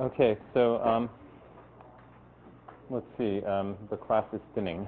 Okay, so let's see. The class is spinning.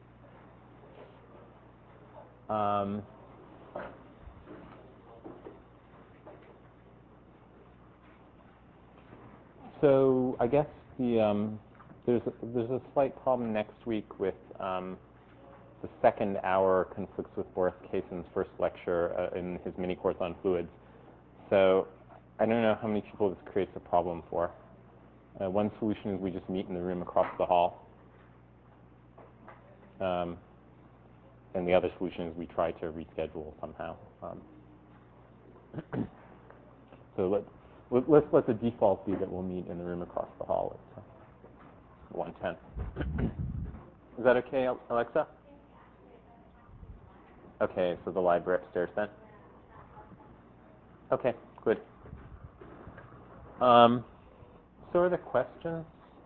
So I guess there's a slight problem next week with the second hour conflicts with Boris Kason's first lecture in his mini course on fluids. So I don't know how many people this creates a problem for. One solution is we just meet in the room across the hall. And the other solution is we try to reschedule somehow. So let's let the default be that we'll meet in the room across the hall at 1:10. Is that okay, Alexa? Okay, so the library upstairs then? Okay, good. So are there questions?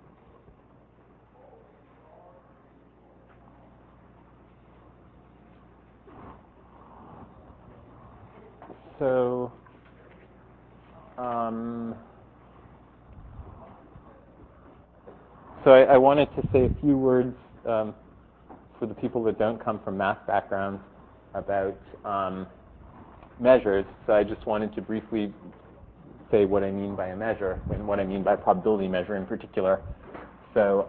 So, I wanted to say a few words for the people that don't come from math backgrounds about measures. So I just wanted to briefly say what I mean by a measure and what I mean by probability measure in particular. So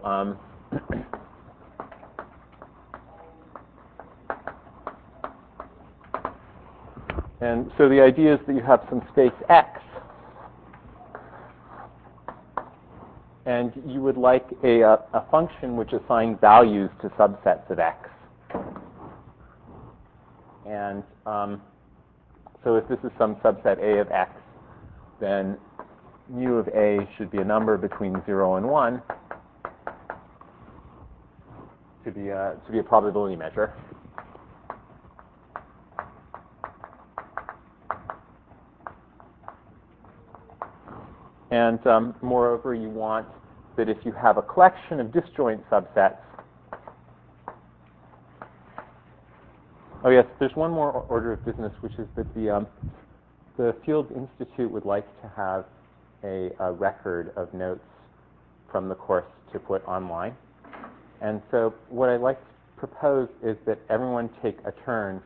and so the idea is that you have some space X, and you would like a function which assigns values to subsets of X. And so if this is some subset A of X, then mu of A should be a number between 0 and 1 to be a probability measure. And moreover, you want that if you have a collection of disjoint subsets. Oh yes, there's one more order of business, which is that the Fields Institute would like to have a record of notes from the course to put online. And so what I'd like to propose is that everyone take a turn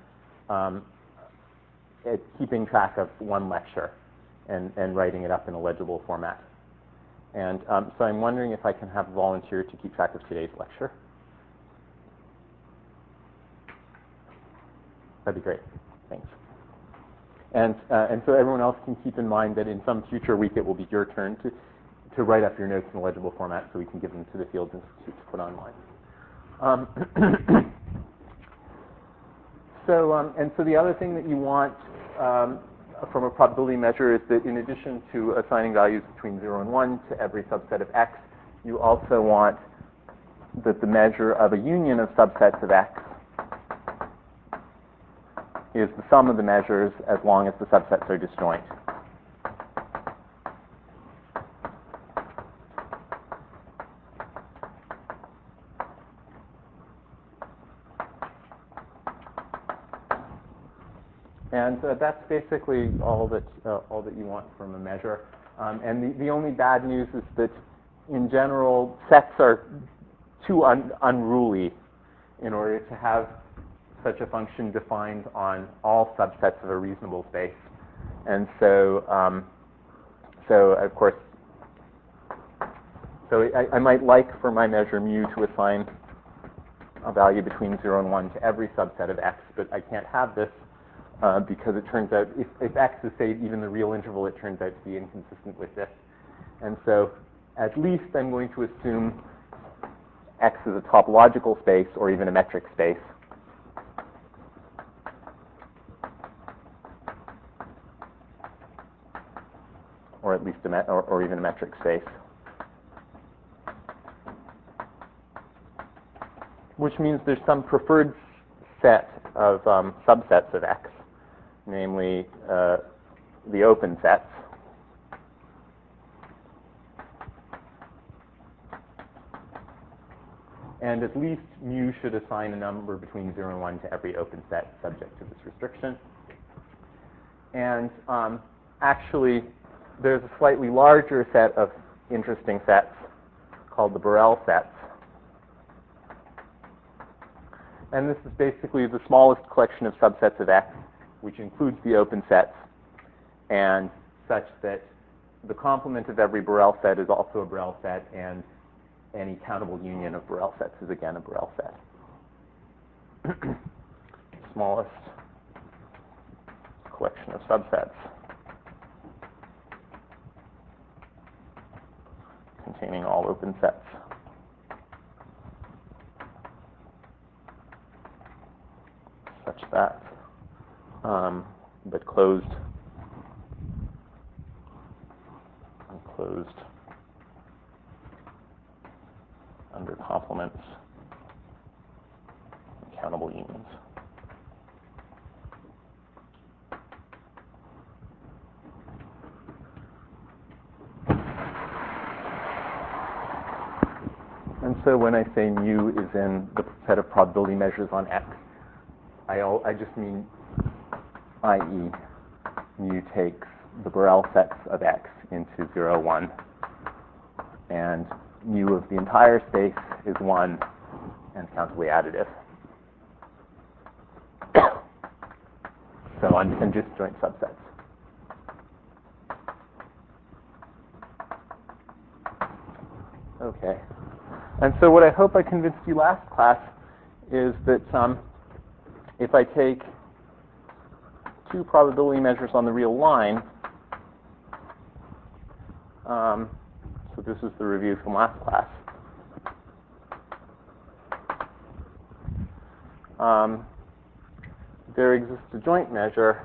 at keeping track of one lecture and writing it up in a legible format. And so I'm wondering if I can have a volunteer to keep track of today's lecture. That'd be great. Thanks. And so everyone else can keep in mind that in some future week it will be your turn to write up your notes in a legible format so we can give them to the Fields Institute to put online. So the other thing that you want from a probability measure is that in addition to assigning values between 0 and 1 to every subset of X, you also want that the measure of a union of subsets of X is the sum of the measures as long as the subsets are disjoint. And that's basically all that you want from a measure. And the only bad news is that, in general, sets are too unruly in order to have such a function defined on all subsets of a reasonable space. And so of course, I might like for my measure mu to assign a value between 0 and 1 to every subset of X, but I can't have this because it turns out if X is, say, even the real interval, it turns out to be inconsistent with this. And so at least I'm going to assume X is a topological space or even a metric space. Or at least or even a metric space. Which means there's some preferred set of subsets of X, namely the open sets. And at least mu should assign a number between 0 and 1 to every open set subject to this restriction. And actually, there's a slightly larger set of interesting sets called the Borel sets. And this is basically the smallest collection of subsets of X, which includes the open sets, and such that the complement of every Borel set is also a Borel set, and any countable union of Borel sets is again a Borel set. Smallest collection of subsets containing all open sets. Such that, but closed, enclosed under complements and countable unions. And so when I say mu is in the set of probability measures on X, I just mean, i.e., mu takes the Borel sets of X into 0, 1, and mu of the entire space is 1 and countably additive. So on disjoint subsets. Okay. And so what I hope I convinced you last class is that if I take two probability measures on the real line, so this is the review from last class, there exists a joint measure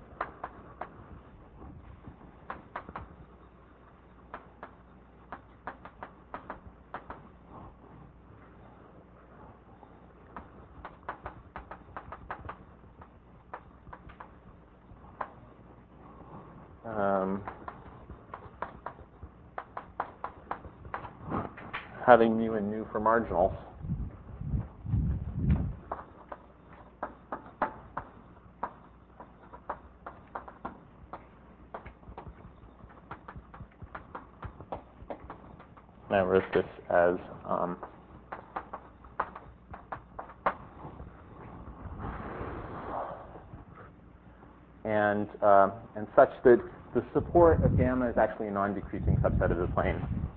having mu and nu for marginals. And I wrote this as and such that the support of gamma is actually a non-decreasing subset of the plane.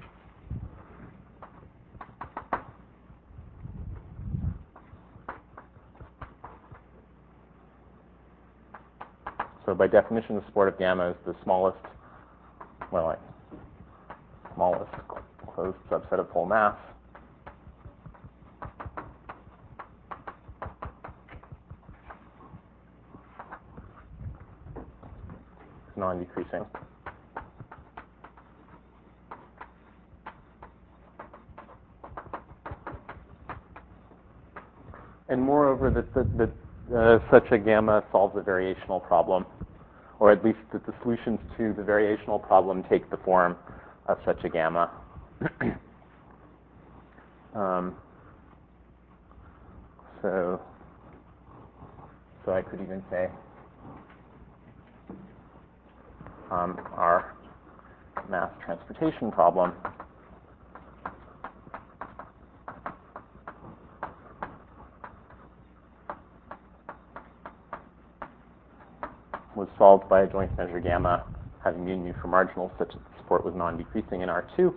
So by definition, the support of gamma is the smallest, smallest closed subset of whole mass. It's non-decreasing. And moreover, that such a gamma solves a variational problem, or at least that the solutions to the variational problem take the form of such a gamma. So I could even say our mass transportation problem was solved by a joint measure gamma having mu and nu for marginals such that the support was non-decreasing in R2.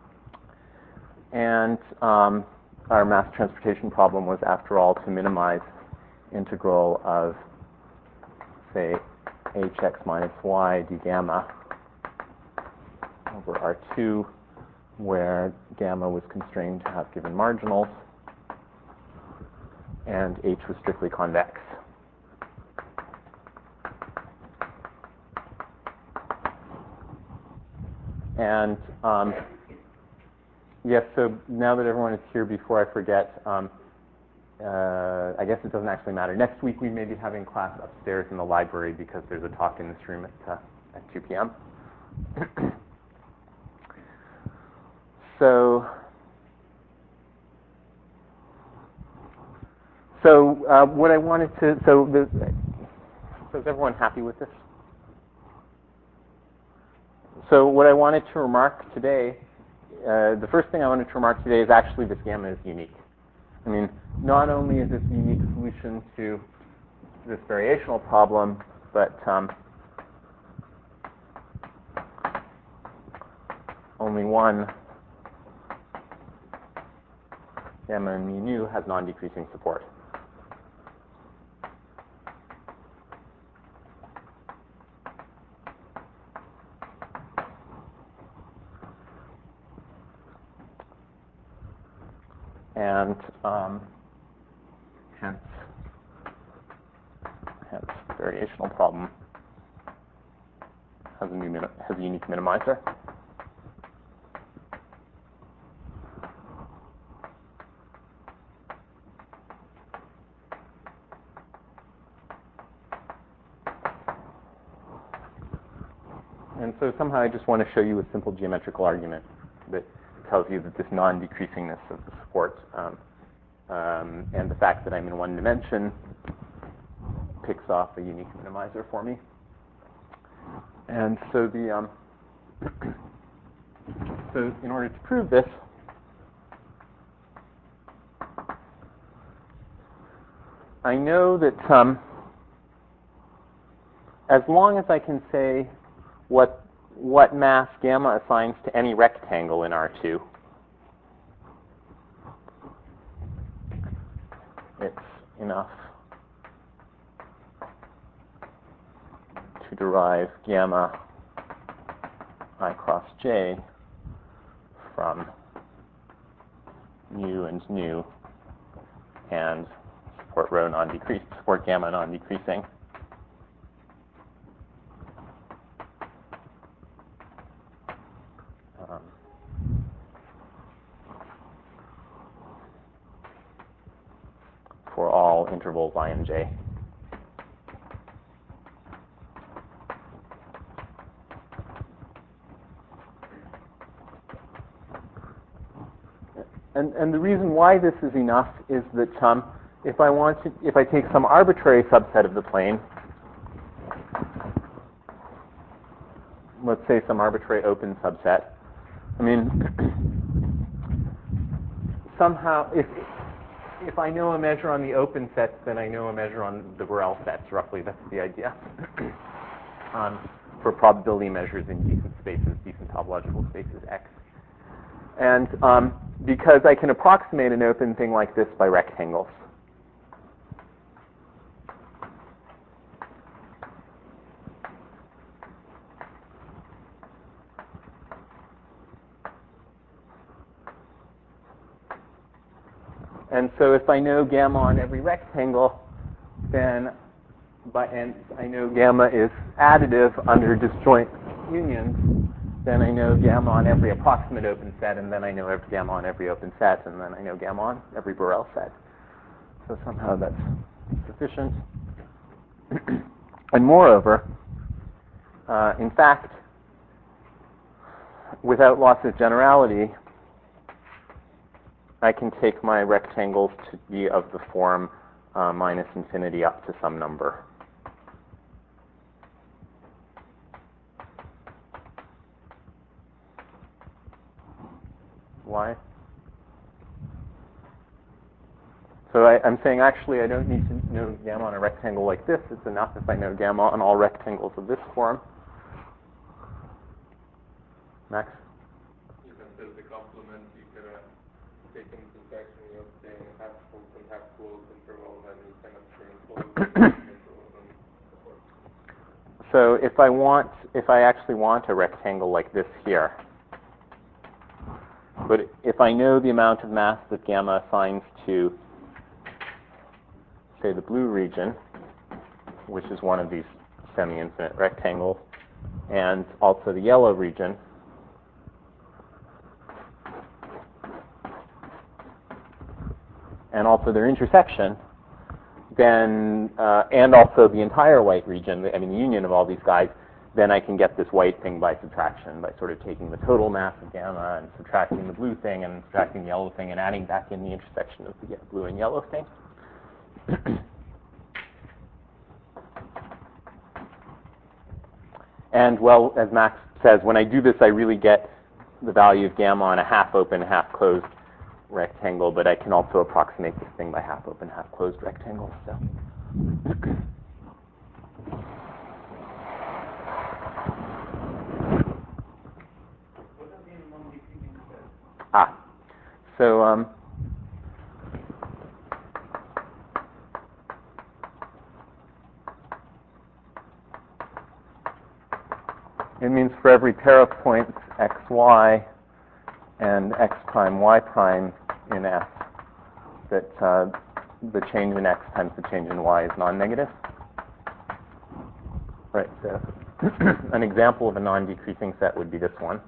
And our mass transportation problem was, after all, to minimize integral of, say, hx minus y d gamma over R2, where gamma was constrained to have given marginals, and H was strictly convex. And yes, so now that everyone is here, before I forget, I guess it doesn't actually matter. Next week we may be having class upstairs in the library because there's a talk in this room at 2 p.m. So what I wanted to, so is everyone happy with this? So what I wanted to remark today the first thing I wanted to remark today is actually this gamma is unique. I mean, not only is it a unique solution to this variational problem, but only one gamma and mu nu has non-decreasing support. And hence variational problem has a unique minimizer. And so somehow I just want to show you a simple geometrical argument that tells you that this non-decreasingness of the support and the fact that I'm in one dimension picks off a unique minimizer for me. And so so in order to prove this, I know that as long as I can say what mass gamma assigns to any rectangle in R2, it's enough to derive gamma I cross j from mu and nu and support rho non-decreasing, support gamma non-decreasing. For all intervals I and j. And the reason why this is enough is that if I take some arbitrary subset of the plane, let's say some arbitrary open subset, I mean, somehow if I know a measure on the open sets, then I know a measure on the Borel sets, roughly. That's the idea. For probability measures in decent spaces, decent topological spaces X. And because I can approximate an open thing like this by rectangles. And so if I know gamma on every rectangle, then and I know gamma is additive under disjoint unions, then I know gamma on every approximate open set, and then I know gamma on every open set, and then I know gamma on every Borel set. So somehow that's sufficient. And moreover, in fact, without loss of generality, I can take my rectangles to be of the form minus infinity up to some number. Why? So I'm saying actually I don't need to know gamma on a rectangle like this. It's enough if I know gamma on all rectangles of this form. Max? You consider the complement, you can take into consideration you're saying half closed and half closed interval, then you can obtain closed interval and so forth. So if I actually want a rectangle like this here, but if I know the amount of mass that gamma assigns to, say, the blue region, which is one of these semi-infinite rectangles, and also the yellow region, and also their intersection, then, and also the entire white region, I mean the union of all these guys, then I can get this white thing by subtraction, by sort of taking the total mass of gamma and subtracting the blue thing and subtracting the yellow thing and adding back in the intersection of the blue and yellow thing. And, well, as Max says, when I do this, I really get the value of gamma on a half open, half closed rectangle, but I can also approximate this thing by half open, half closed rectangles. So. What does mean non-decreasing set? So it means for every pair of points x, y, and x prime, y prime in S, that the change in x times the change in y is non-negative. Right, so an example of a non-decreasing set would be this one.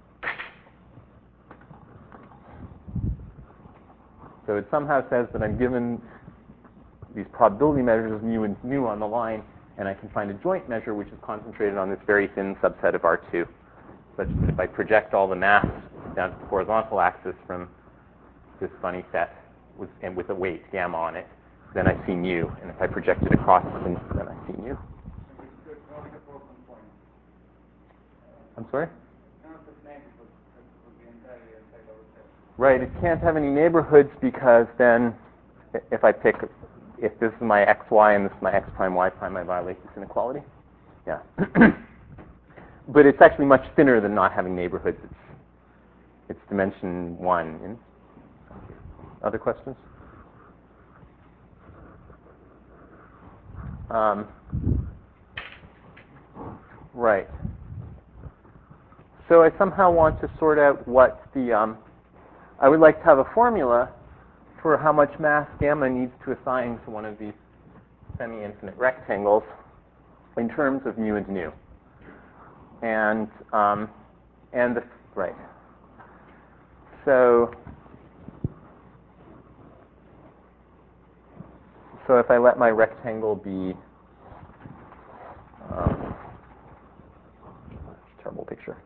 So it somehow says that I'm given these probability measures of mu and nu on the line, and I can find a joint measure which is concentrated on this very thin subset of R2. Such that if I project all the mass down to the horizontal axis from this funny set with a weight gamma on it, then I see mu. And if I project it across, then I see mu. I'm sorry? Right, it can't have any neighborhoods because then if this is my xy and this is my x prime, y prime, I violate this inequality. Yeah. But it's actually much thinner than not having neighborhoods. It's dimension 1. Other questions? Right. So I somehow want to sort out what the I would like to have a formula for how much mass gamma needs to assign to one of these semi-infinite rectangles in terms of mu and nu. And right. So if I let my rectangle be terrible picture,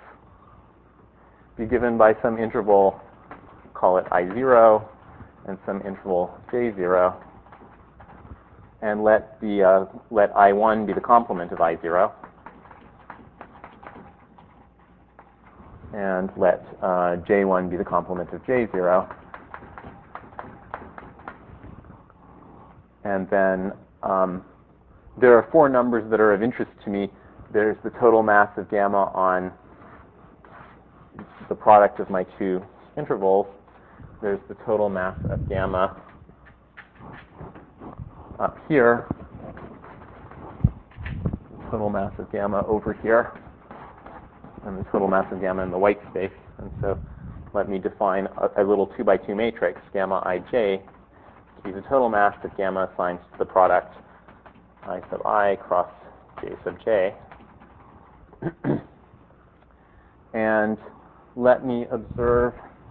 be given by some interval, call it I0, and some interval J0, and let I1 be the complement of I0, and let J1 be the complement of J0, and then there are 4 numbers that are of interest to me. There's the total mass of gamma on the product of my 2 intervals. There's the total mass of gamma up here, the total mass of gamma over here, and the total mass of gamma in the white space. And so let me define a little 2 by 2 matrix, gamma ij, to be the total mass that gamma assigns to the product I sub I cross j sub j. And let me observe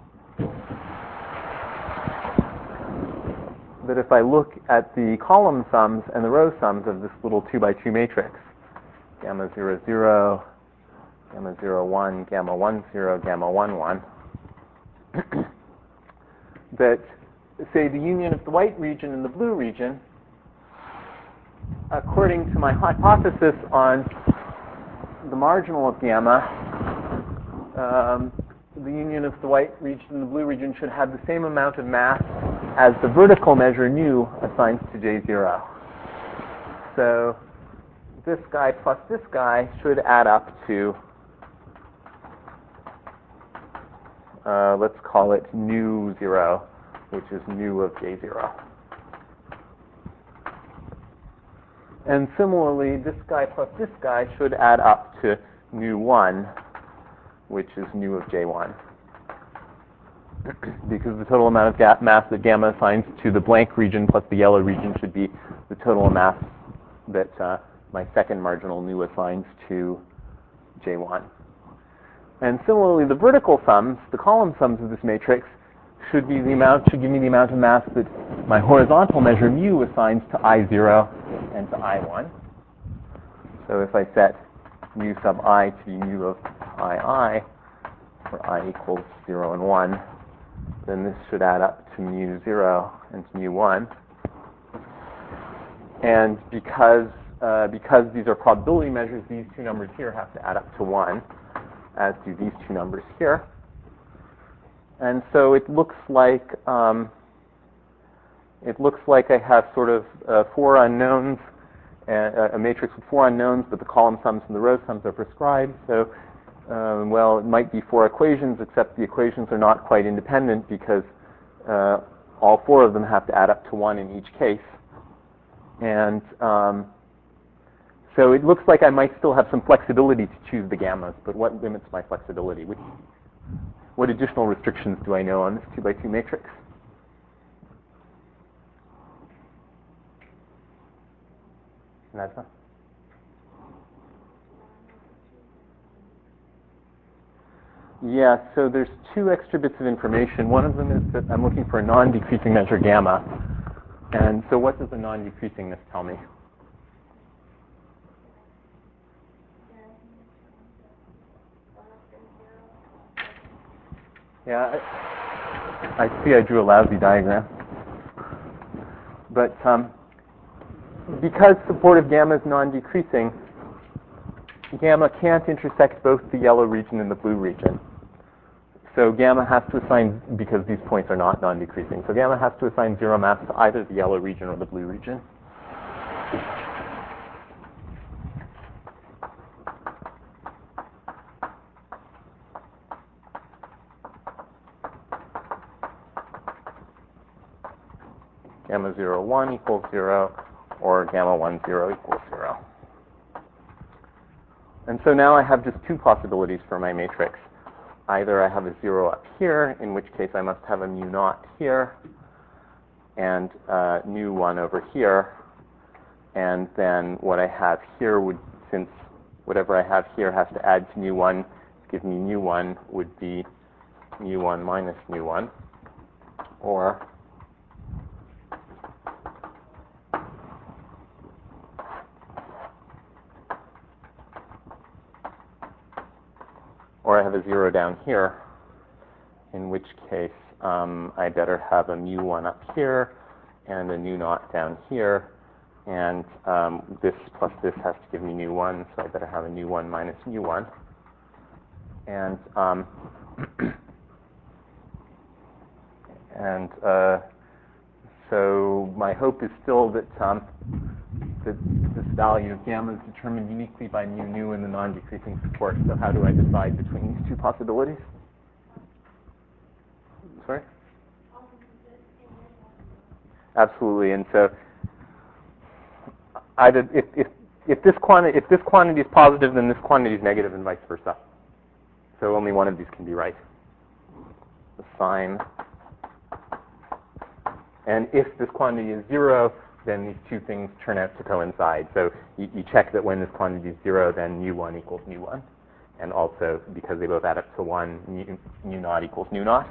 that if I look at the column sums and the row sums of this little 2 by 2 matrix, gamma 0, 0, gamma 0, 1, gamma 1, 0, gamma 1, 1, that, say, the union of the white region and the blue region, according to my hypothesis on the marginal of gamma, the union of the white region and the blue region should have the same amount of mass as the vertical measure nu assigns to J0. So this guy plus this guy should add up to, let's call it nu 0, which is nu of J0. And similarly, this guy plus this guy should add up to nu 1, which is nu of J1. Because the total amount of mass that gamma assigns to the blank region plus the yellow region should be the total mass that my second marginal nu assigns to J1. And similarly, the vertical sums, the column sums of this matrix, should give me the amount of mass that my horizontal measure mu assigns to I0 and to I1. So if I set mu sub I to be mu of II, where I equals 0 and 1, then this should add up to mu 0 and to mu 1. And because these are probability measures, these 2 numbers here have to add up to 1. as do these two numbers here. And so it looks like I have sort of four unknowns, a matrix with four unknowns, but the column sums and the row sums are prescribed. So, well, it might be four equations, except the equations are not quite independent because all four of them have to add up to 1 in each case. And so it looks like I might still have some flexibility to choose the gammas, but what limits my flexibility? What additional restrictions do I know on this 2 by 2 matrix? Najma? Yeah, so there's 2 extra bits of information. One of them is that I'm looking for a non-decreasing measure gamma. And so what does the non-decreasingness tell me? Yeah, I see I drew a lousy diagram. But because supportive gamma is non-decreasing, gamma can't intersect both the yellow region and the blue region. So gamma has to assign, because these points are not non-decreasing, so gamma has to assign 0 mass to either the yellow region or the blue region. Gamma 0, 1 equals 0, or gamma 1, 0 equals 0. And so now I have just 2 possibilities for my matrix. Either I have a 0 up here, in which case I must have a mu naught here, and nu 1 over here. And then what I have here would, since whatever I have here has to add to mu 1 to give me mu 1, would be mu 1 minus mu 1. Or I have a 0 down here, in which case I better have a mu 1 up here and a nu naught down here. And this plus this has to give me nu 1, so I better have a nu 1 minus mu 1. And so my hope is still that that this value of gamma is determined uniquely by mu nu in the non-decreasing support. So how do I decide between these 2 possibilities? Sorry? Absolutely. And so either if this quantity is positive, then this quantity is negative, and vice versa. So only one of these can be right. The sign. And if this quantity is 0, then these 2 things turn out to coincide. So you check that when this quantity is 0, then mu 1 equals mu 1. And also, because they both add up to 1, mu naught equals nu naught.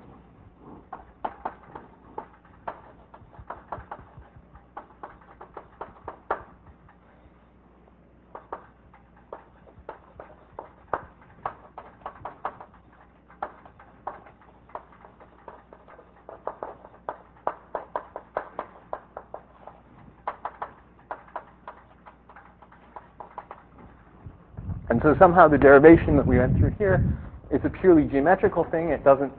And so somehow the derivation that we went through here is a purely geometrical thing. It doesn't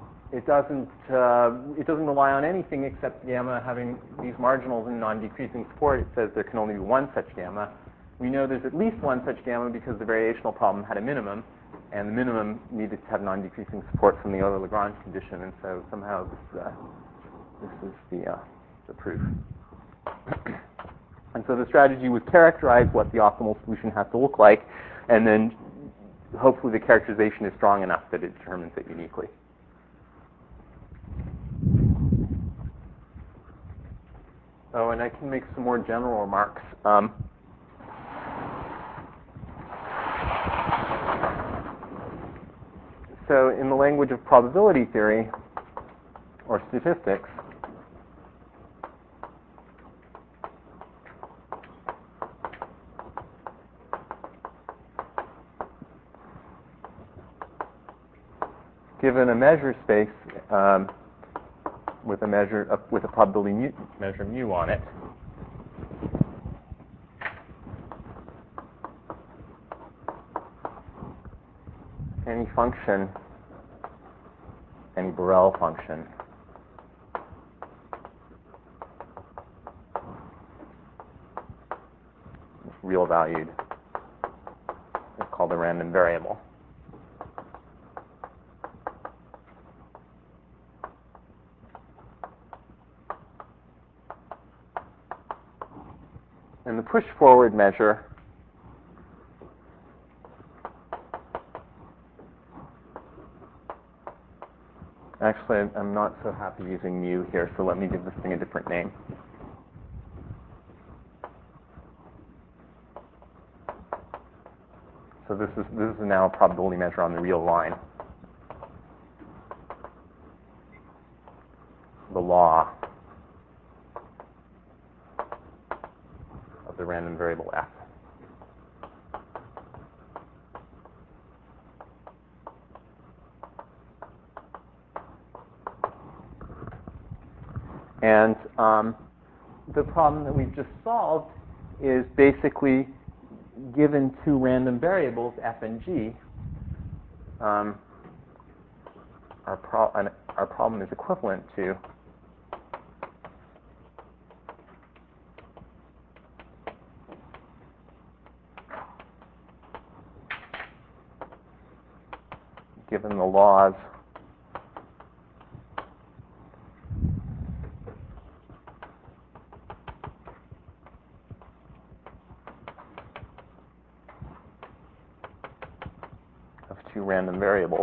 rely on anything except gamma having these marginals in non-decreasing support. It says there can only be one such gamma. We know there's at least one such gamma because the variational problem had a minimum, and the minimum needed to have non-decreasing support from the Euler-Lagrange condition. And so somehow this is the proof. And so the strategy was characterize what the optimal solution has to look like, and then hopefully the characterization is strong enough that it determines it uniquely. Oh, and I can make some more general remarks. So in the language of probability theory or statistics, given a measure space with a probability measure mu on it, function, any Borel function, is real valued, is called a random variable. And the push forward measure actually, I'm not so happy using mu here, so let me give this thing a different name. So this is now a probability measure on the real line. The law of the random variable f. And the problem that we've just solved is basically given two random variables, f and g. Our problem is equivalent to given the laws of two random variables.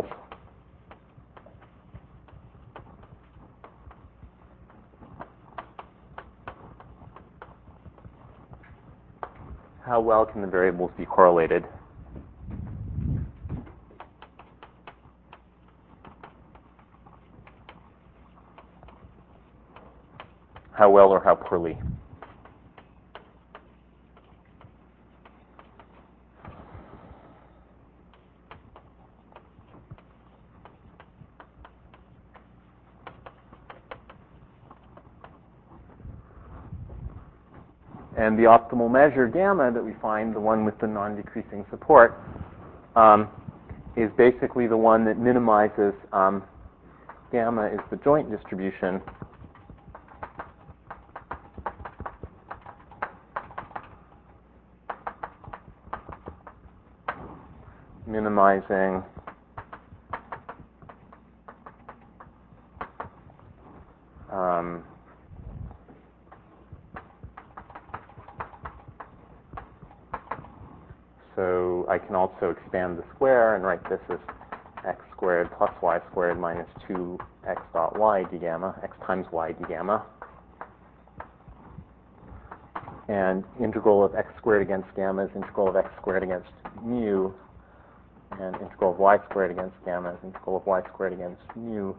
How well can the variables be correlated? How well or how poorly? And the optimal measure, gamma, that we find, the one with the non-decreasing support, is basically the one that minimizes, gamma is the joint distribution minimizing so I can also expand the square and write this as x squared plus y squared minus 2x dot y d gamma, x times y d gamma. And integral of x squared against gamma is integral of x squared against mu, and integral of y squared against gamma is integral of y squared against mu.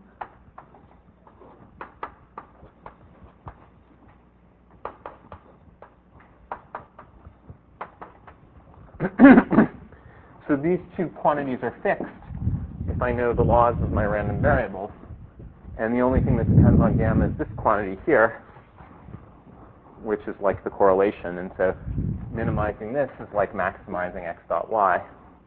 So these two quantities are fixed if I know the laws of my random variables. And the only thing that depends on gamma is this quantity here, which is like the correlation. And so minimizing this is like maximizing x dot y.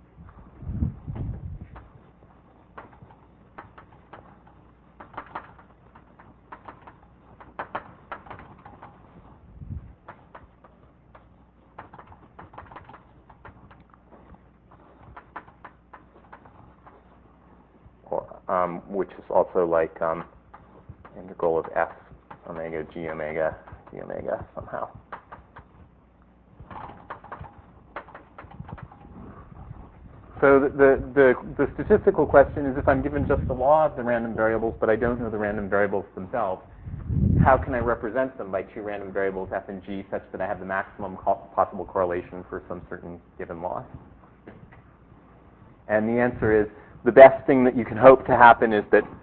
Which is also like integral of f omega g omega d omega somehow. So the statistical question is, if I'm given just the law of the random variables, but I don't know the random variables themselves, how can I represent them by two random variables, f and g, such that I have the maximum possible correlation for some certain given law? And the answer is, the best thing that you can hope to happen is that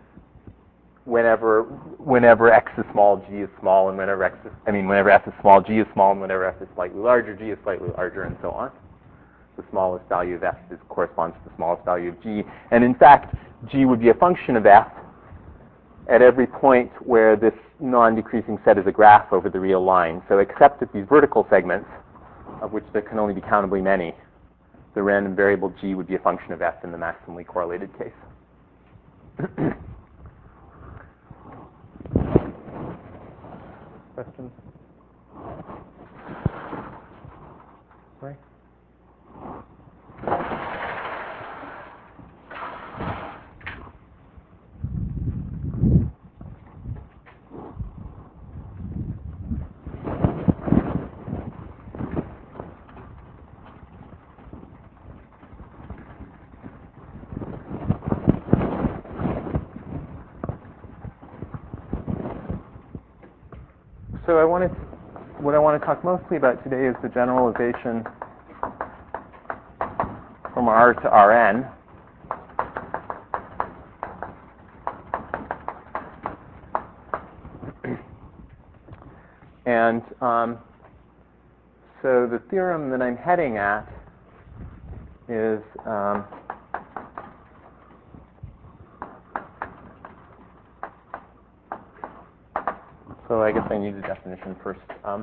whenever x is small, g is small, and whenever f is small, g is small, and whenever f is slightly larger, g is slightly larger, and so on. The smallest value of f corresponds to the smallest value of g. And in fact, g would be a function of f at every point where this non-decreasing set is a graph over the real line. So except at these vertical segments, of which there can only be countably many, the random variable g would be a function of f in the maximally correlated case. Questions? Right. So what I want to talk mostly about today is the generalization from R to Rn. And so the theorem that I'm heading at is so I guess I need a definition first.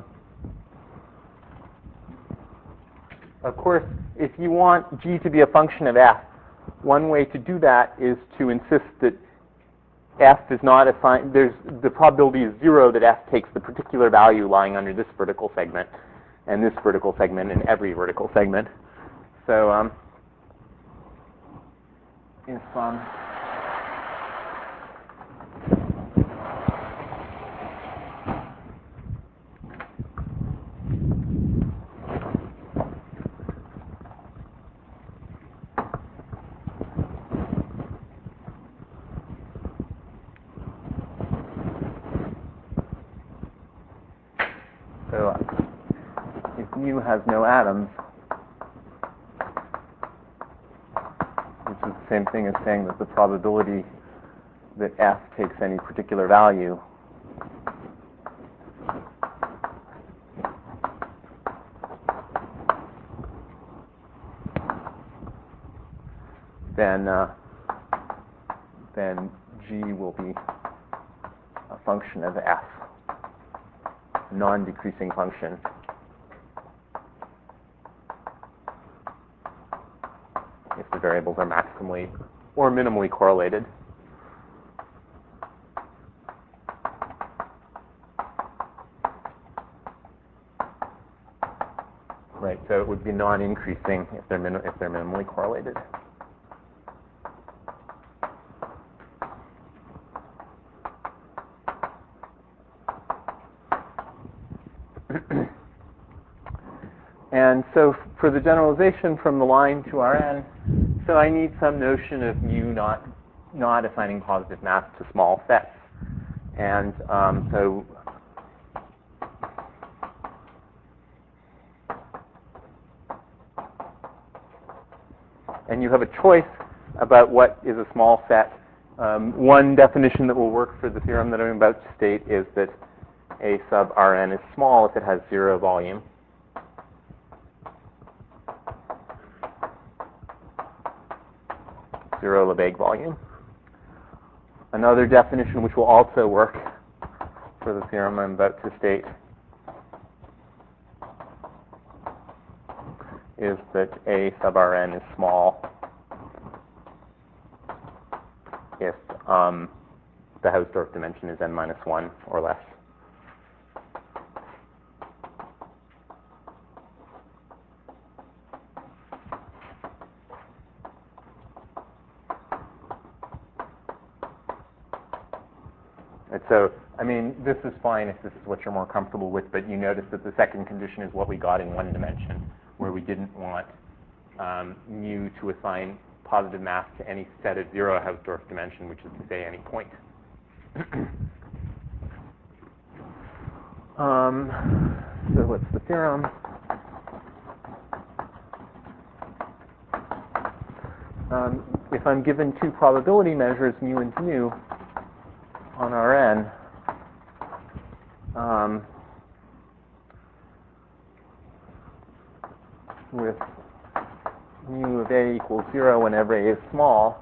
Of course, if you want g to be a function of f, one way to do that is to insist that f is not assigned. The probability is 0 that f takes the particular value lying under this vertical segment, and this vertical segment, and every vertical segment. So if mu has no atoms, which is the same thing as saying that the probability that f takes any particular value then g will be a function of f, a non-decreasing function. If the variables are maximally or minimally correlated. Right, so it would be non-increasing if they're minimally correlated. And so for the generalization from the line to Rn, so I need some notion of mu not assigning positive mass to small sets. And and you have a choice about what is a small set. One definition that will work for the theorem that I'm about to state is that A sub Rn is small if it has 0 volume. Zero Lebesgue volume. Another definition which will also work for the theorem I'm about to state is that A sub Rn is small if the Hausdorff dimension is n-1 or less. And so, I mean, this is fine if this is what you're more comfortable with, but you notice that the second condition is what we got in one dimension, where we didn't want mu to assign positive mass to any set of 0 Hausdorff dimension, which is to say any point. So what's the theorem? If I'm given two probability measures, mu and nu, on Rn, with mu of A equals 0 whenever A is small,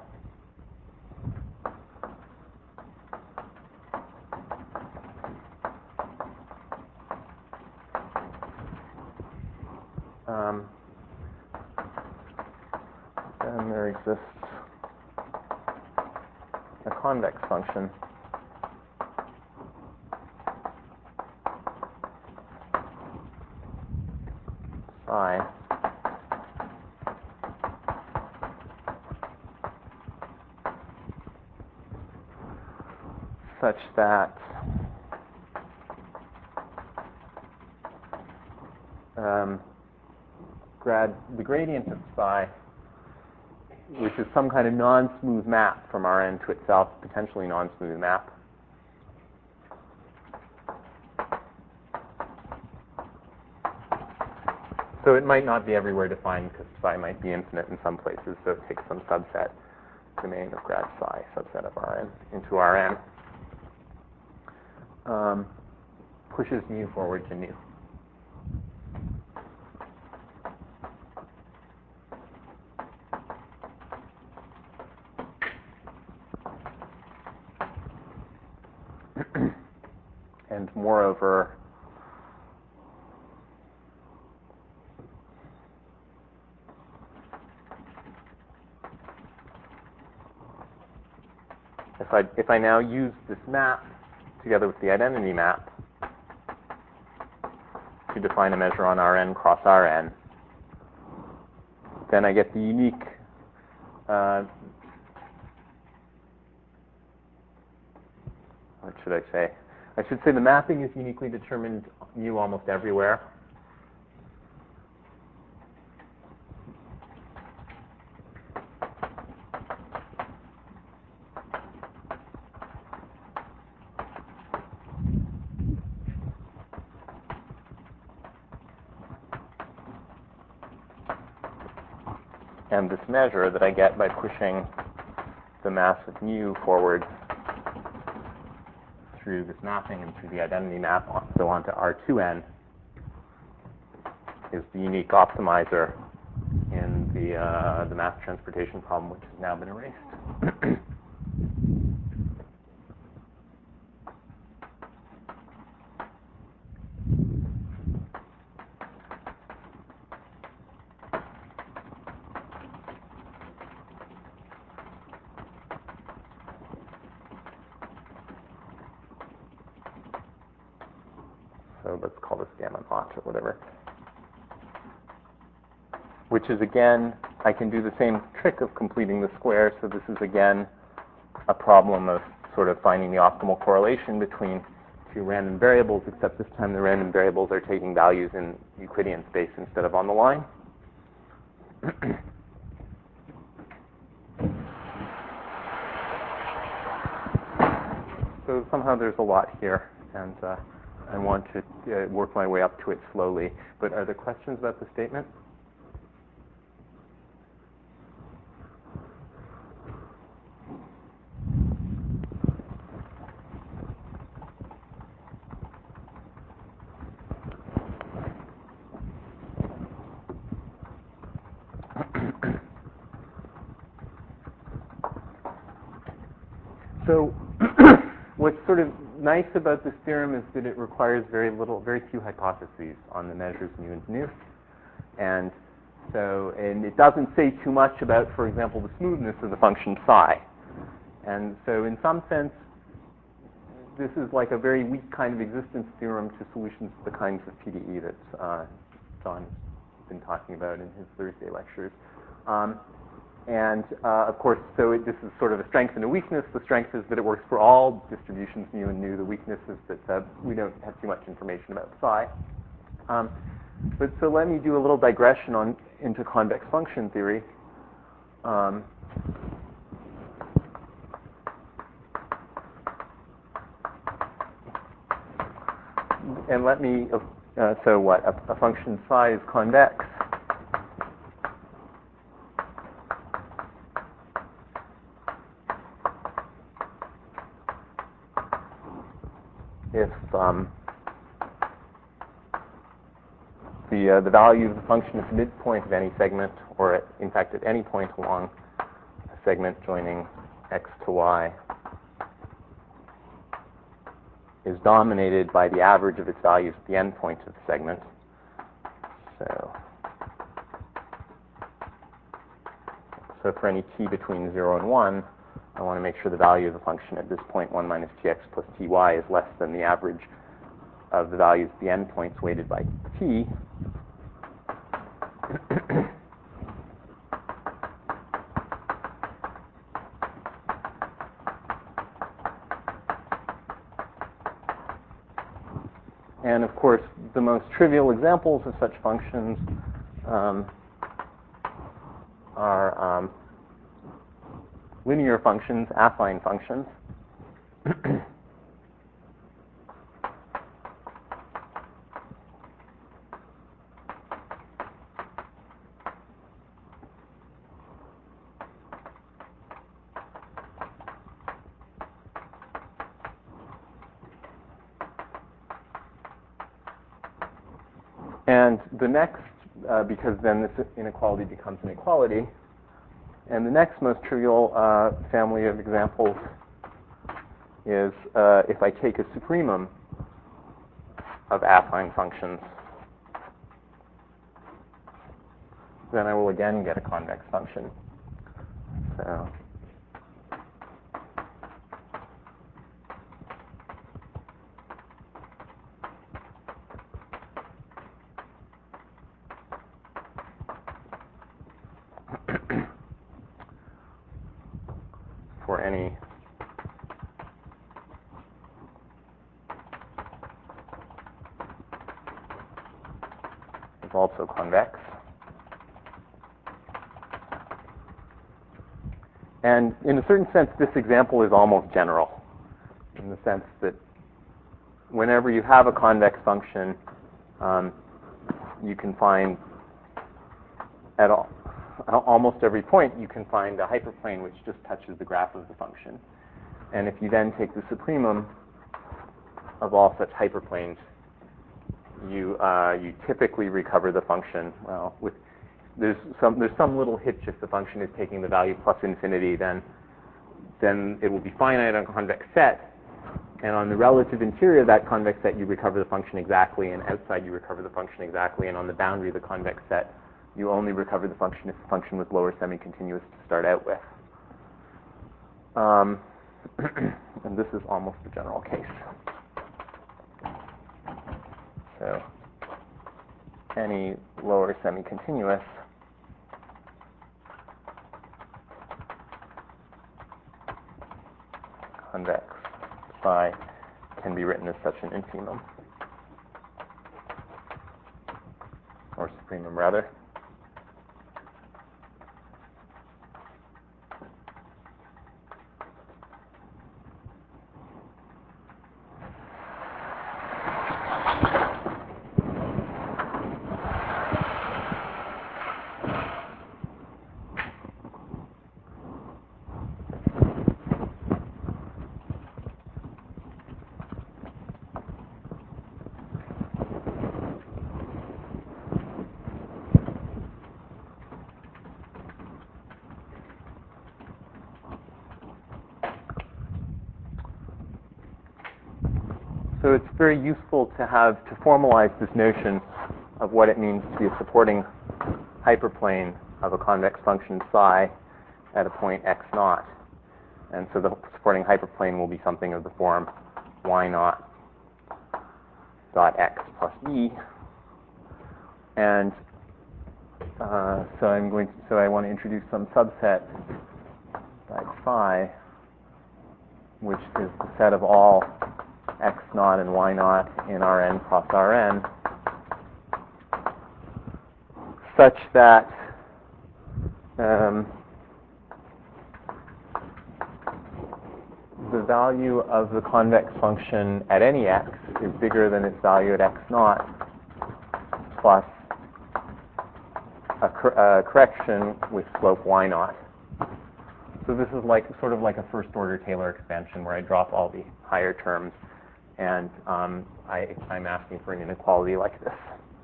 exists a convex function psi such that the gradient of psi, which is some kind of non-smooth map from Rn to itself, potentially non-smooth map, so it might not be everywhere defined because psi might be infinite in some places, so it takes some subset domain of grad psi, subset of Rn, into Rn. Pushes mu forward to nu. And moreover, if I now use this map together with the identity map to define a measure on Rn cross Rn, then I get the unique what should I say? I should say the mapping is uniquely determined mu almost everywhere. And this measure that I get by pushing the mass of mu forward through this mapping and through the identity map, so onto R2n, is the unique optimizer in the mass transportation problem, which has now been erased. So let's call this gamma naught or whatever. Which is, again, I can do the same trick of completing the square. So this is, again, a problem of sort of finding the optimal correlation between two random variables, except this time the random variables are taking values in Euclidean space instead of on the line. So somehow there's a lot here, and I want to work my way up to it slowly. But are there questions about the statement? So what's sort of nice about this theorem is that it requires very few hypotheses on the measures mu and nu. And it doesn't say too much about, for example, the smoothness of the function psi. And so in some sense, this is like a very weak kind of existence theorem to solutions to the kinds of PDE that John's been talking about in his Thursday lectures. Of course, so this is sort of a strength and a weakness. The strength is that it works for all distributions mu and nu. The weakness is that we don't have too much information about psi. But so let me do a little digression into convex function theory. And let me, so what, a function psi is convex if the value of the function at the midpoint of any segment, or in fact at any point along a segment joining x to y, is dominated by the average of its values at the endpoint of the segment. So So for any t between 0 and 1, I want to make sure the value of the function at this point, 1 minus tx plus ty, is less than the average of the values at the endpoints weighted by t. And of course, the most trivial examples of such functions are linear functions, affine functions. And the next, because then this inequality becomes an equality, and the next most trivial family of examples is if I take a supremum of affine functions, then I will again get a convex function. So for any is also convex. And in a certain sense, this example is almost general, in the sense that whenever you have a convex function, you can find at almost every point, you can find a hyperplane which just touches the graph of the function. And if you then take the supremum of all such hyperplanes, you typically recover the function. Well, there's some little hitch if the function is taking the value plus infinity, then it will be finite on a convex set. And on the relative interior of that convex set, you recover the function exactly, and outside you recover the function exactly. And on the boundary of the convex set, you only recover the function if the function was lower semi-continuous to start out with. And this is almost the general case. So any lower semi-continuous convex psi can be written as such an infimum, or supremum rather. So it's very useful to formalize this notion of what it means to be a supporting hyperplane of a convex function psi at a point x naught. And so the supporting hyperplane will be something of the form y naught dot x plus e. And so I want to introduce some subset like phi, which is the set of all x naught and y naught in Rn cross Rn, such that the value of the convex function at any x is bigger than its value at x naught, plus a correction with slope y naught. So this is sort of like a first order Taylor expansion where I drop all the higher terms, and I'm asking for an inequality like this.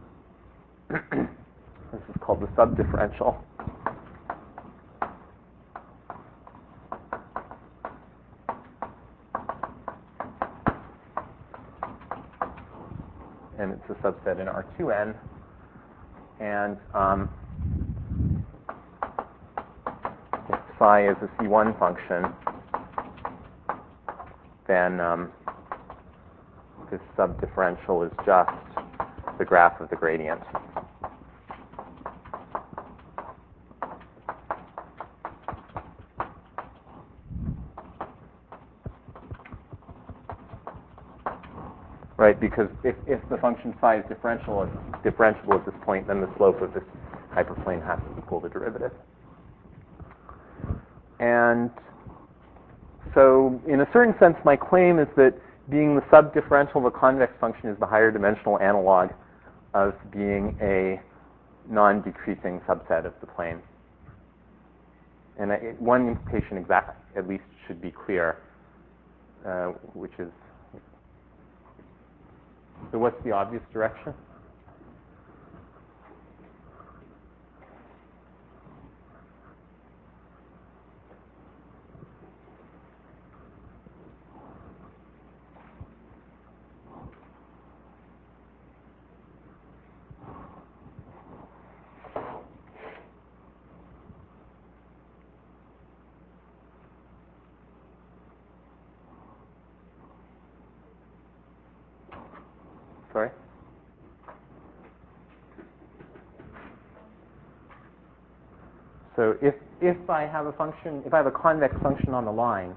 This is called the subdifferential. And it's a subset in R2n. And psi is a C1 function, then this subdifferential is just the graph of the gradient. Right, because if the function psi is differentiable at this point, then the slope of this hyperplane has to equal the derivative. And so, in a certain sense, my claim is that being the subdifferential of a convex function is the higher dimensional analog of being a non-decreasing subset of the plane. And one implication at least should be clear, which is, so what's the obvious direction? Sorry? So if I have a function, if I have a convex function on the line,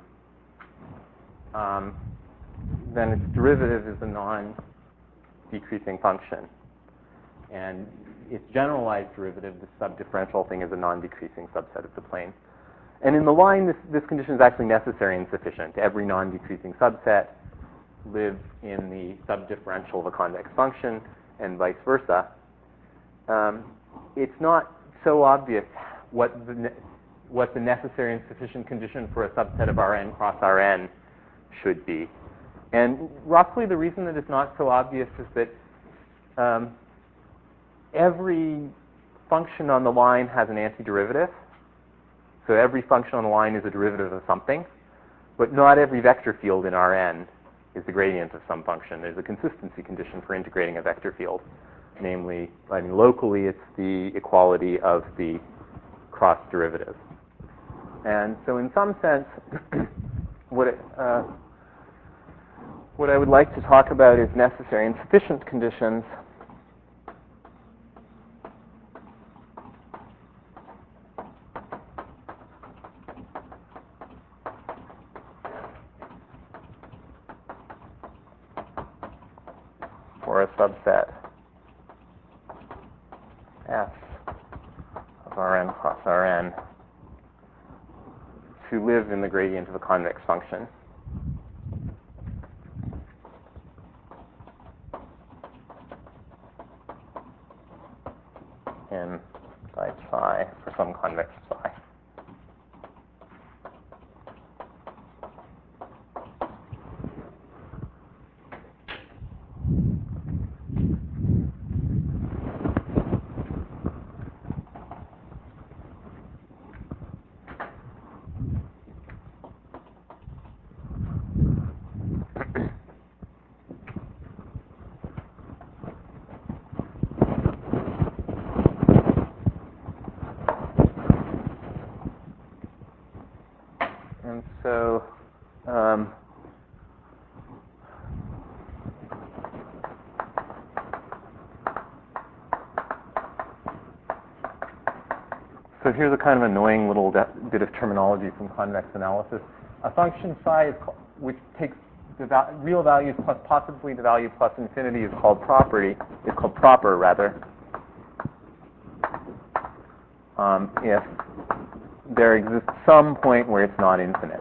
then its derivative is a non-decreasing function. And its generalized derivative, the subdifferential thing, is a non-decreasing subset of the plane. And in the line, this condition is actually necessary and sufficient. Every non-decreasing subset lives in the subdifferential of a convex function, and vice versa. It's not so obvious what the necessary and sufficient condition for a subset of Rn cross Rn should be. And roughly the reason that it's not so obvious is that every function on the line has an antiderivative. So every function on the line is a derivative of something, but not every vector field in Rn is the gradient of some function. There's a consistency condition for integrating a vector field. Namely, locally it's the equality of the cross derivative. And so in some sense, what I would like to talk about is necessary and sufficient conditions for a subset F of Rn cross Rn to live in the gradient of a convex function. In psi psi for some convex psi. And so, so here's a kind of annoying little bit of terminology from convex analysis. A function psi, which takes the real values plus possibly the value plus infinity, is called proper rather. If there exists some point where it's not infinite.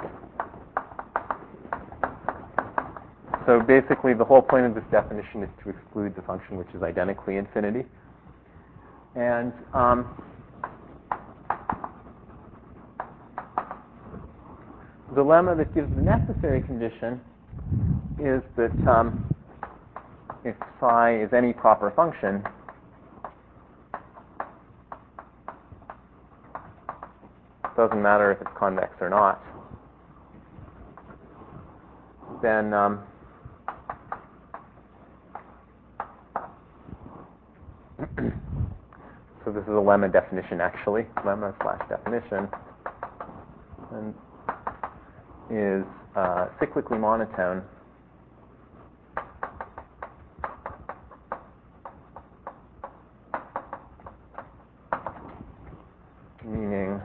So basically, the whole point of this definition is to exclude the function which is identically infinity. And the lemma that gives the necessary condition is that if psi is any proper function, it doesn't matter if it's convex or not, then so this is a lemma definition actually, lemma/definition. and is cyclically monotone. Meaning,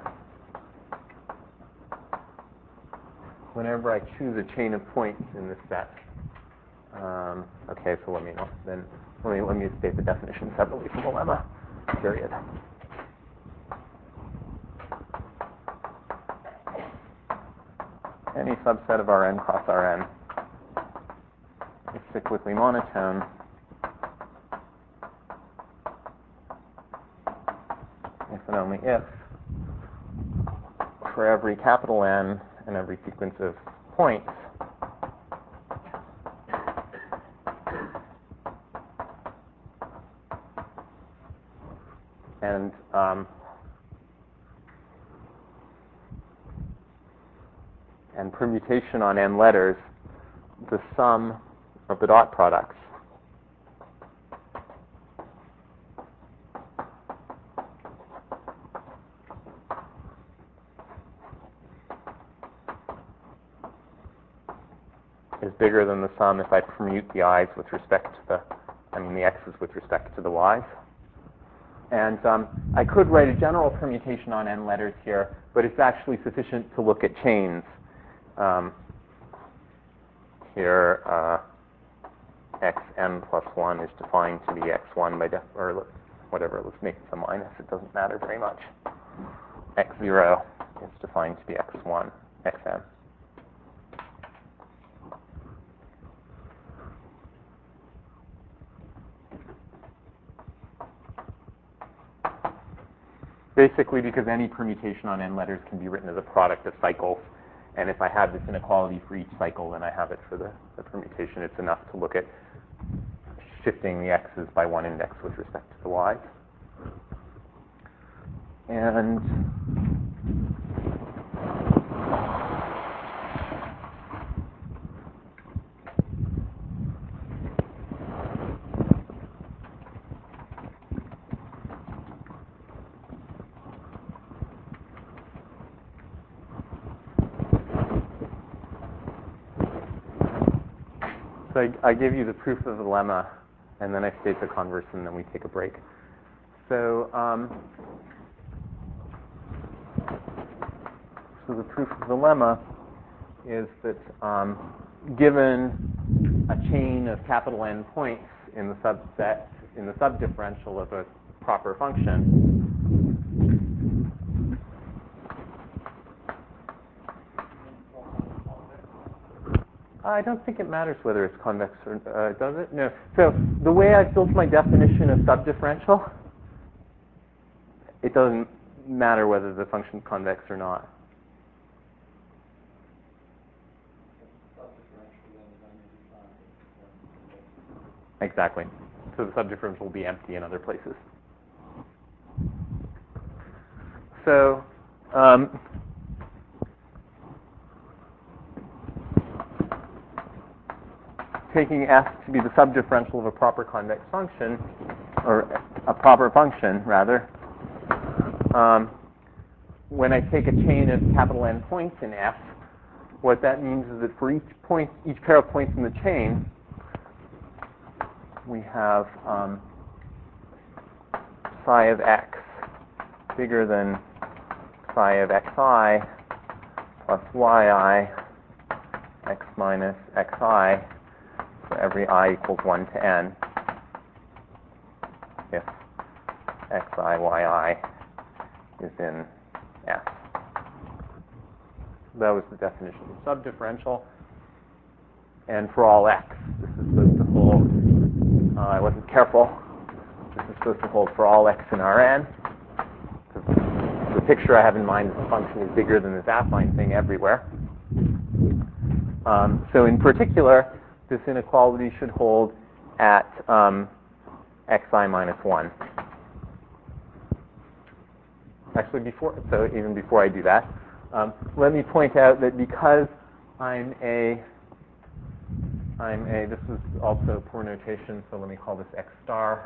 whenever I choose a chain of points in this set, okay, so let me state the definition separately from the lemma. Period. Any subset of Rn cross Rn is cyclically monotone if and only if for every capital N and every sequence of points and permutation on n letters, the sum of the dot products is bigger than the sum if I permute the i's with respect to the x's with respect to the y's. And I could write a general permutation on n letters here, but it's actually sufficient to look at chains. Here, xn plus 1 is defined to be x1 by or whatever, let's make it a minus, it doesn't matter very much. x0 is defined to be x1, xn. Basically because any permutation on n letters can be written as a product of cycles. And if I have this inequality for each cycle, then I have it for the permutation. It's enough to look at shifting the x's by one index with respect to the y's. And I give you the proof of the lemma, and then I state the converse, and then we take a break. So the proof of the lemma is that given a chain of capital N points in the subset, in the subdifferential of a proper function, I don't think it matters whether it's convex or does it? No. So the way I've built my definition of subdifferential, it doesn't matter whether the function is convex or not. Exactly. So the subdifferential will be empty in other places. So taking f to be the subdifferential of a proper convex function, or a proper function, rather, when I take a chain of capital N points in f, what that means is that for each pair of points in the chain, we have psi of x bigger than psi of xi plus yi x minus xi for every I equals 1 to n if xi, yi is in f. That was the definition of subdifferential. And for all x, this is supposed to hold, I wasn't careful, this is supposed to hold for all x in Rn. The picture I have in mind is the function is bigger than this affine thing everywhere. So in particular, this inequality should hold at xi minus 1. Actually, even before I do that, let me point out that because I'm a, this is also poor notation, so let me call this x star,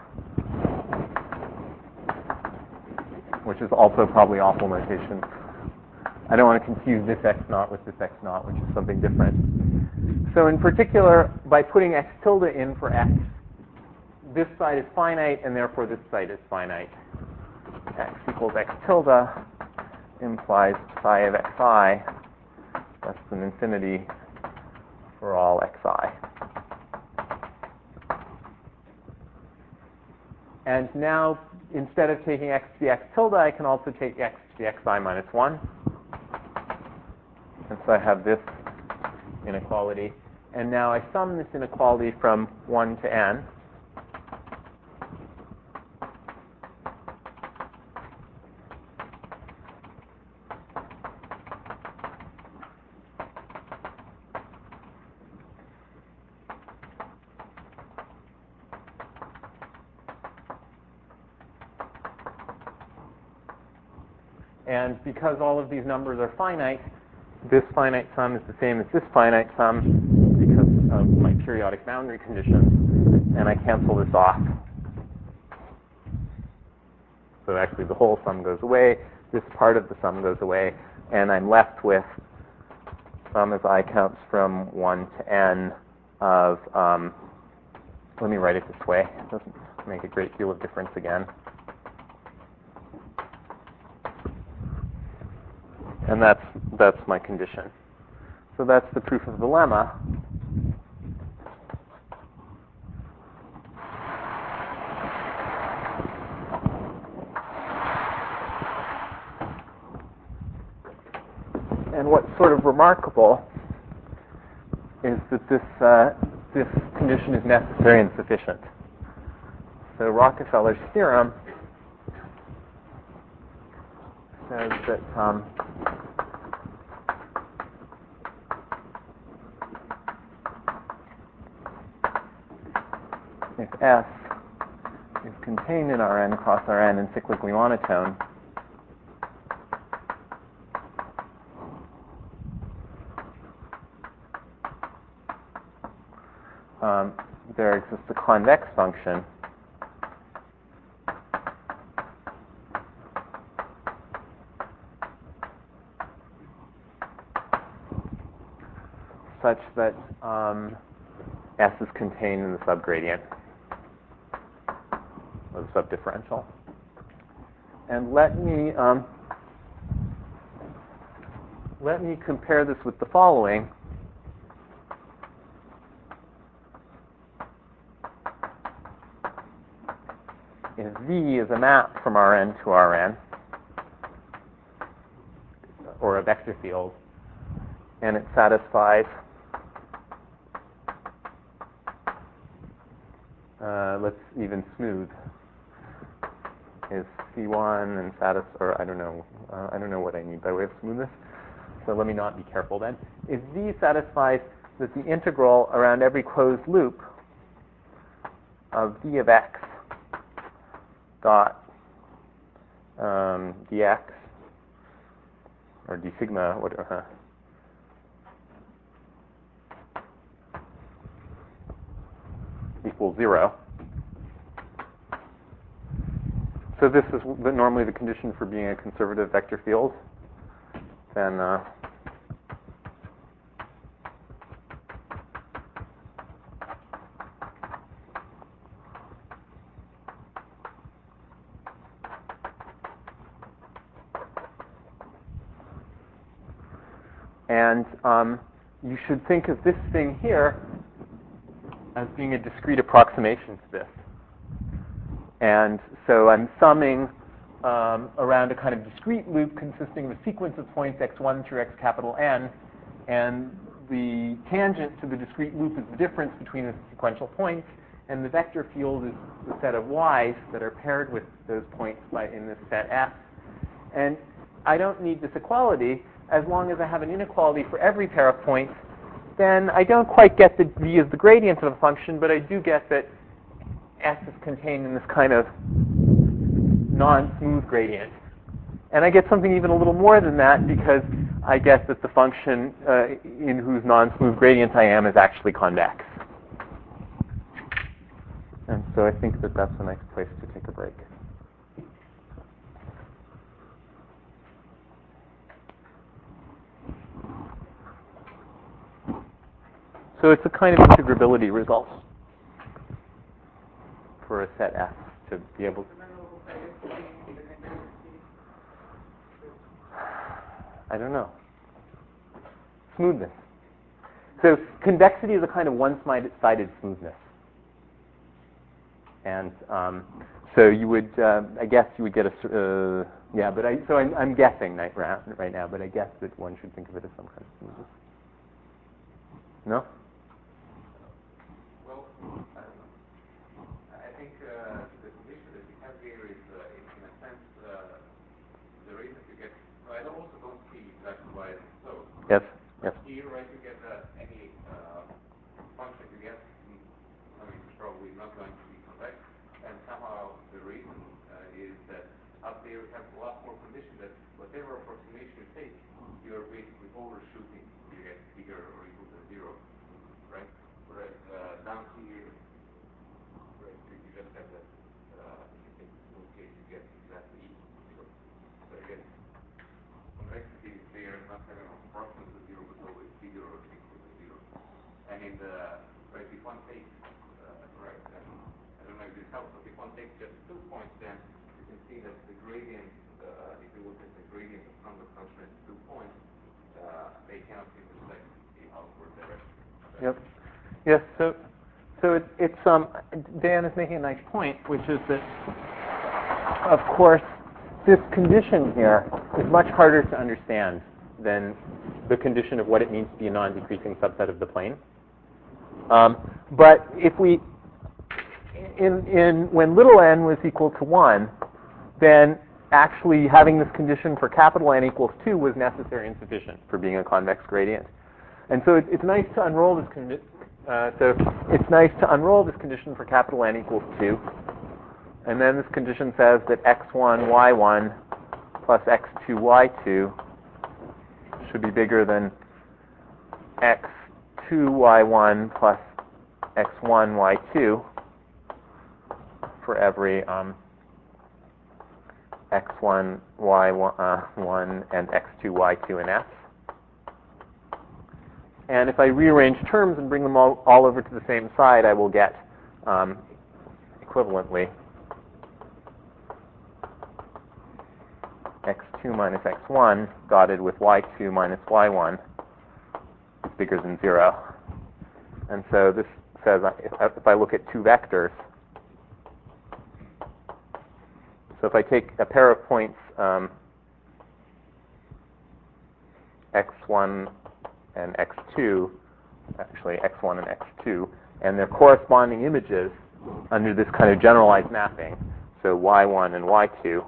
which is also probably awful notation. I don't want to confuse this x naught with this x naught, which is something different. So in particular, by putting x tilde in for x, this side is finite, and therefore this side is finite. X equals x tilde implies psi of xi less than infinity for all xi. And now, instead of taking x to the x tilde, I can also take x to the xi minus 1. And so I have this inequality. And now I sum this inequality from 1 to n. And because all of these numbers are finite, this finite sum is the same as this finite sum because of my periodic boundary condition, and I cancel this off. So actually the whole sum goes away, this part of the sum goes away, and I'm left with sum as I counts from 1 to n of, let me write it this way, it doesn't make a great deal of difference again. And that's my condition. So that's the proof of the lemma. And what's sort of remarkable is that this condition is necessary and sufficient. So Rockefeller's theorem says that if S is contained in Rn across Rn and cyclically monotone, there exists a convex function such that S is contained in the subgradient or the subdifferential. And let me compare this with the following. If V is a map from Rn to Rn, or a vector field, and it satisfies, let's even smooth, is C1 and or I don't know what I need by way of smoothness, so let me not be careful then. If V satisfies that the integral around every closed loop of d of x dot dx, or d sigma, whatever, equals 0. So this is normally the condition for being a conservative vector field. Then you should think of this thing here as being a discrete approximation to this. And so I'm summing around a kind of discrete loop consisting of a sequence of points x1 through x capital N, and the tangent to the discrete loop is the difference between the sequential points, and the vector field is the set of y's that are paired with those points in this set F. And I don't need this equality. As long as I have an inequality for every pair of points, then I don't quite get that V is the gradient of a function, but I do get that S is contained in this kind of non-smooth gradient. And I get something even a little more than that because I get that the function in whose non-smooth gradient I am is actually convex. And so I think that that's a nice place to take a break. So it's a kind of integrability result for a set F to be able to. I don't know. Smoothness. So convexity is a kind of one-sided smoothness. And so you would, I guess you would get a, yeah, but I'm guessing right now, but I guess that one should think of it as some kind of smoothness. No? Well, I don't know. I think the condition that we have here is, in a sense, the reason to get. I also don't see exactly why it's so. Yes. Yes. Here, right, you get any function you get. I mean, it's probably not going to be convex, and somehow the reason is that up there you have a lot more condition that whatever approximation you take, you are basically overshooting. You get bigger or equal to 0, right? Whereas down here, right, you just have that. In this case, you get exactly equal to 0. So again, convexity is there, not having approximate to 0, but always bigger or equal to 0. And in the right, if one takes right, and I don't know if this helps, but if one takes just 2 points, then you can see that the gradient, if you look at the gradient of convex function at 2 points, they cannot intersect the outward direction. Yep. Yes. So it's Dan is making a nice point, which is that, of course, this condition here is much harder to understand than the condition of what it means to be a non-decreasing subset of the plane. But if we, when little n was equal to 1, then actually having this condition for capital N equals 2 was necessary and sufficient for being a convex gradient. And so it's nice to unroll this condition. So it's nice to unroll this condition for capital N equals 2. And then this condition says that x1, y1 plus x2, y2 should be bigger than x2, y1 plus x1, y2 for every x1, y1, and x2, y2 in F. And if I rearrange terms and bring them all over to the same side, I will get equivalently x2 minus x1 dotted with y2 minus y1 is bigger than 0. And so this says if I look at 2 vectors, so if I take a pair of points x1 and x2, actually x1 and x2, and their corresponding images under this kind of generalized mapping, so y1 and y2,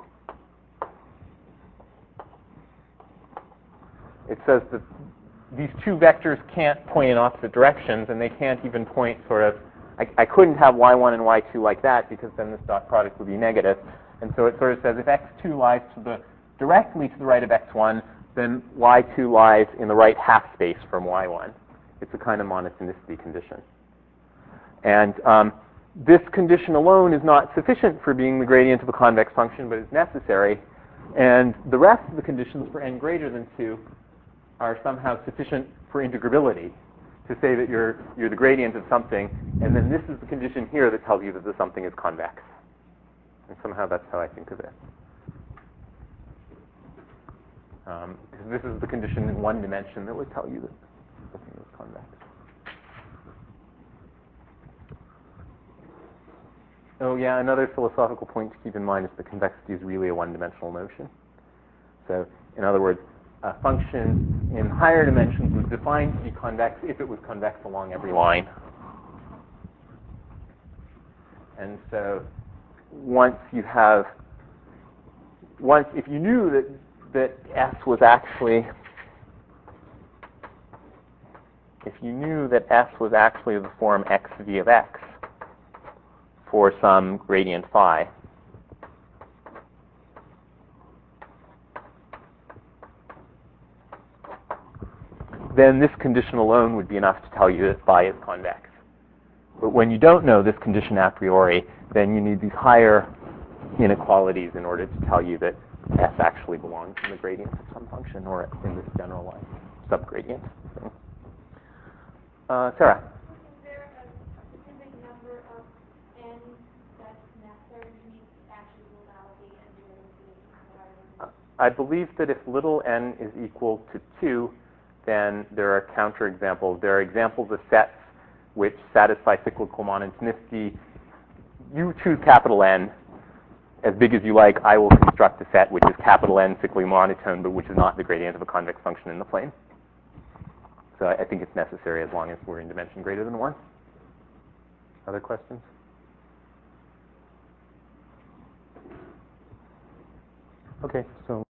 it says that these 2 vectors can't point in opposite directions, and they can't even point sort of, I couldn't have y1 and y2 like that, because then this dot product would be negative. And so it sort of says if x2 lies directly to the right of x1, then y2 lies in the right half space from y1. It's a kind of monotonicity condition. And this condition alone is not sufficient for being the gradient of a convex function, but is necessary. And the rest of the conditions for n greater than 2 are somehow sufficient for integrability, to say that you're the gradient of something, and then this is the condition here that tells you that the something is convex. And somehow that's how I think of it. Because this is the condition in one dimension that would tell you that something is convex. Oh yeah, another philosophical point to keep in mind is that convexity is really a one-dimensional notion. So, in other words, a function in higher dimensions was defined to be convex if it was convex along every line. And so, if you knew that S was actually, the form x v of x for some gradient phi, then this condition alone would be enough to tell you that phi is convex. But when you don't know this condition a priori, then you need these higher inequalities in order to tell you that S actually belongs in the gradient of some function, or in this generalized subgradient thing. Sarah? Is there a specific number of n that's necessary? You need to actually will validate and do it. I believe that if little n is equal to 2, then there are counterexamples. There are examples of sets which satisfy cyclical monotonicity. You choose capital N, as big as you like. I will construct a set which is capital N cyclically monotone, but which is not the gradient of a convex function in the plane. So I think it's necessary as long as we're in dimension greater than 1. Other questions? Okay, so